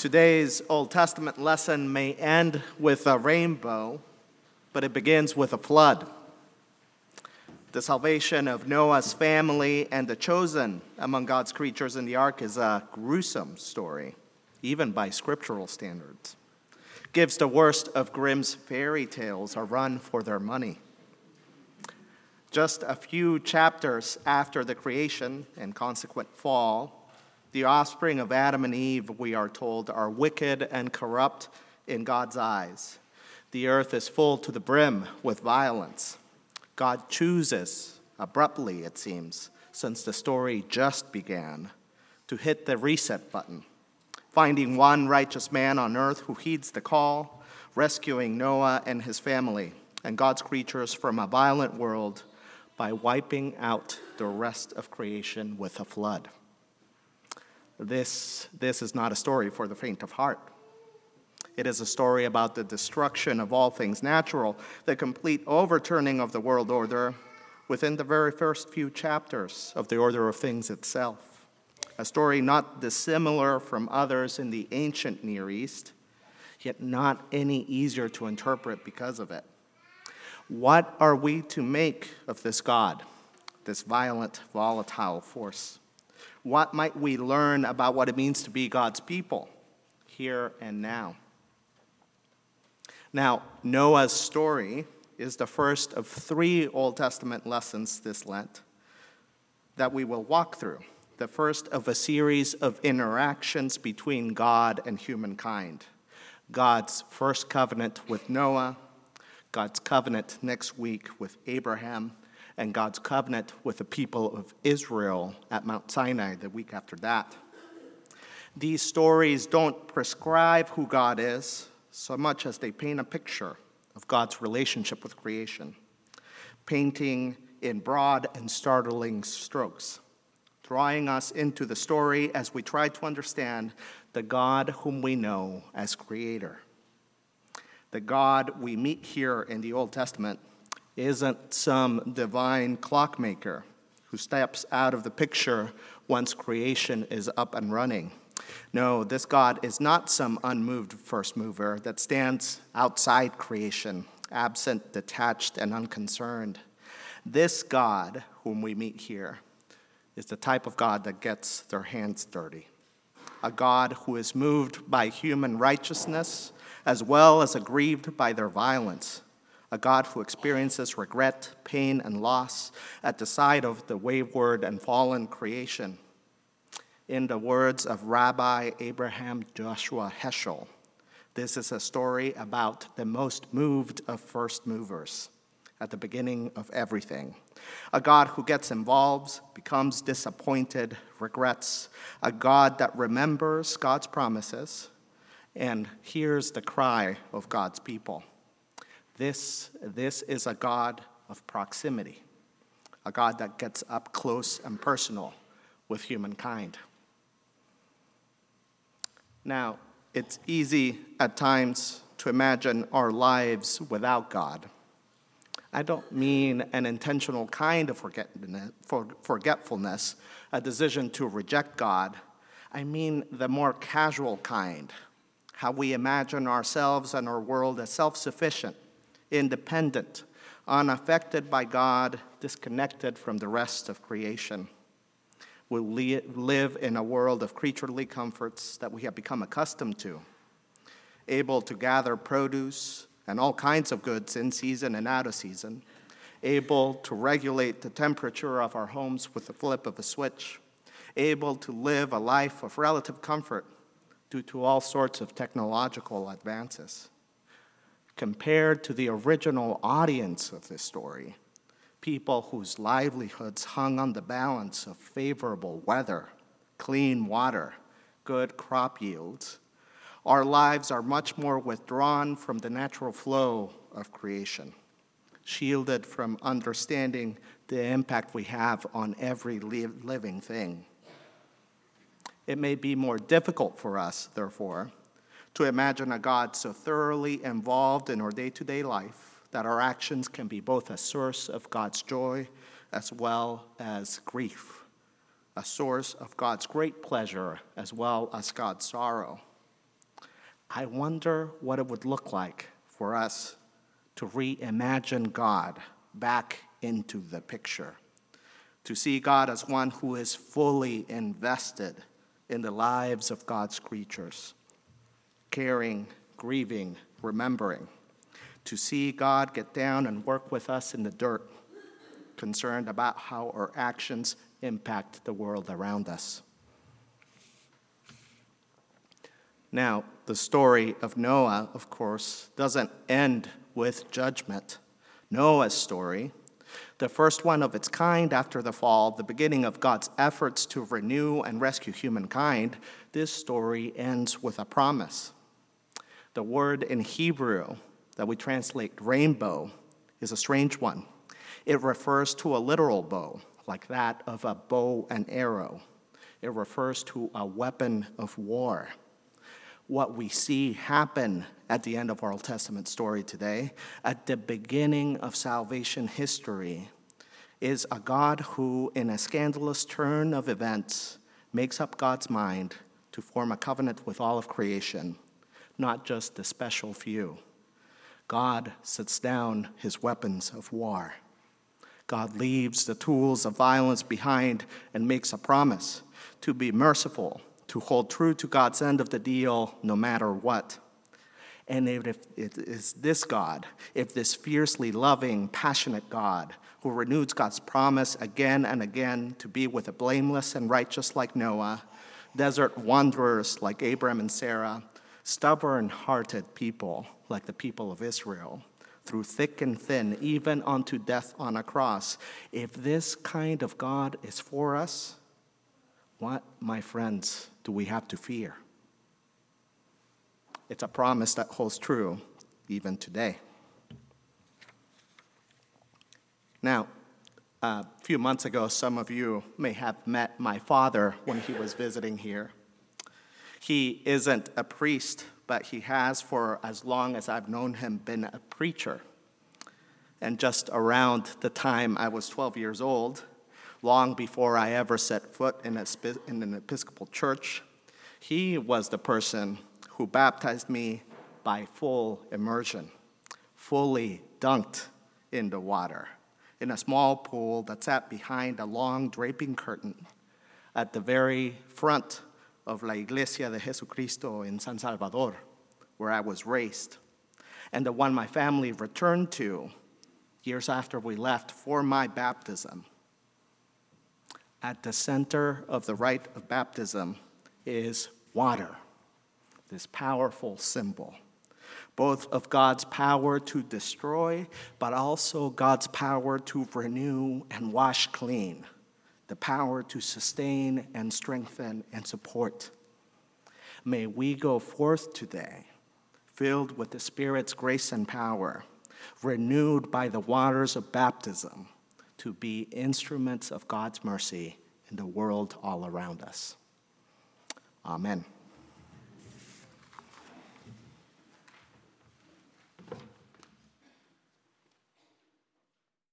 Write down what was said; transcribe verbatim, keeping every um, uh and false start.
Today's Old Testament lesson may end with a rainbow, but it begins with a flood. The salvation of Noah's family and the chosen among God's creatures in the ark is a gruesome story, even by scriptural standards. Gives the worst of Grimm's fairy tales a run for their money. Just a few chapters after the creation and consequent fall, the offspring of Adam and Eve, we are told, are wicked and corrupt in God's eyes. The earth is full to the brim with violence. God chooses, abruptly it seems, since the story just began, to hit the reset button, finding one righteous man on earth who heeds the call, rescuing Noah and his family and God's creatures from a violent world by wiping out the rest of creation with a flood. This, this is not a story for the faint of heart. It is a story about the destruction of all things natural, the complete overturning of the world order within the very first few chapters of the order of things itself. A story not dissimilar from others in the ancient Near East, yet not any easier to interpret because of it. What are we to make of this God, this violent, volatile force? What might we learn about what it means to be God's people here and now? Now, Noah's story is the first of three Old Testament lessons this Lent that we will walk through. The first of a series of interactions between God and humankind. God's first covenant with Noah, God's covenant next week with Abraham, and God's covenant with the people of Israel at Mount Sinai the week after that. These stories don't prescribe who God is so much as they paint a picture of God's relationship with creation, painting in broad and startling strokes, drawing us into the story as we try to understand the God whom we know as Creator. The God we meet here in the Old Testament isn't some divine clockmaker who steps out of the picture once creation is up and running. No, this God is not some unmoved first mover that stands outside creation, absent, detached, and unconcerned. This God whom we meet here is the type of God that gets their hands dirty. A God who is moved by human righteousness as well as aggrieved by their violence. A God who experiences regret, pain, and loss at the sight of the wayward and fallen creation. In the words of Rabbi Abraham Joshua Heschel, this is a story about the most moved of first movers at the beginning of everything. A God who gets involved, becomes disappointed, regrets. A God that remembers God's promises and hears the cry of God's people. This, this is a God of proximity, a God that gets up close and personal with humankind. Now, it's easy at times to imagine our lives without God. I don't mean an intentional kind of forgetfulness, a decision to reject God. I mean the more casual kind, how we imagine ourselves and our world as self-sufficient, independent, unaffected by God, disconnected from the rest of creation. We live in a world of creaturely comforts that we have become accustomed to, able to gather produce and all kinds of goods in season and out of season, able to regulate the temperature of our homes with the flip of a switch, able to live a life of relative comfort due to all sorts of technological advances. Compared to the original audience of this story, people whose livelihoods hung on the balance of favorable weather, clean water, good crop yields, our lives are much more withdrawn from the natural flow of creation, shielded from understanding the impact we have on every living thing. It may be more difficult for us, therefore, to imagine a God so thoroughly involved in our day-to-day life that our actions can be both a source of God's joy as well as grief, a source of God's great pleasure as well as God's sorrow. I wonder what it would look like for us to reimagine God back into the picture, to see God as one who is fully invested in the lives of God's creatures, caring, grieving, remembering, to see God get down and work with us in the dirt, concerned about how our actions impact the world around us. Now, the story of Noah, of course, doesn't end with judgment. Noah's story, the first one of its kind after the fall, the beginning of God's efforts to renew and rescue humankind, this story ends with a promise. The word in Hebrew that we translate rainbow is a strange one. It refers to a literal bow, like that of a bow and arrow. It refers to a weapon of war. What we see happen at the end of our Old Testament story today, at the beginning of salvation history, is a God who, in a scandalous turn of events, makes up God's mind to form a covenant with all of creation, not just the special few. God sets down his weapons of war. God leaves the tools of violence behind and makes a promise to be merciful, to hold true to God's end of the deal no matter what. And if it is this God, if this fiercely loving, passionate God who renews God's promise again and again to be with the blameless and righteous like Noah, desert wanderers like Abram and Sarah, stubborn-hearted people like the people of Israel, through thick and thin, even unto death on a cross, if this kind of God is for us, what, my friends, do we have to fear? It's a promise that holds true even today. Now, a few months ago, some of you may have met my father when he was visiting here. He isn't a priest, but he has, for as long as I've known him, been a preacher. And just around the time I was twelve years old, long before I ever set foot in, a, in an Episcopal church, he was the person who baptized me by full immersion, fully dunked in the water, in a small pool that sat behind a long draping curtain at the very front of La Iglesia de Jesucristo in San Salvador, where I was raised, and the one my family returned to years after we left for my baptism. At the center of the rite of baptism is water, this powerful symbol, both of God's power to destroy, but also God's power to renew and wash clean, the power to sustain and strengthen and support. May we go forth today, filled with the Spirit's grace and power, renewed by the waters of baptism, to be instruments of God's mercy in the world all around us. Amen.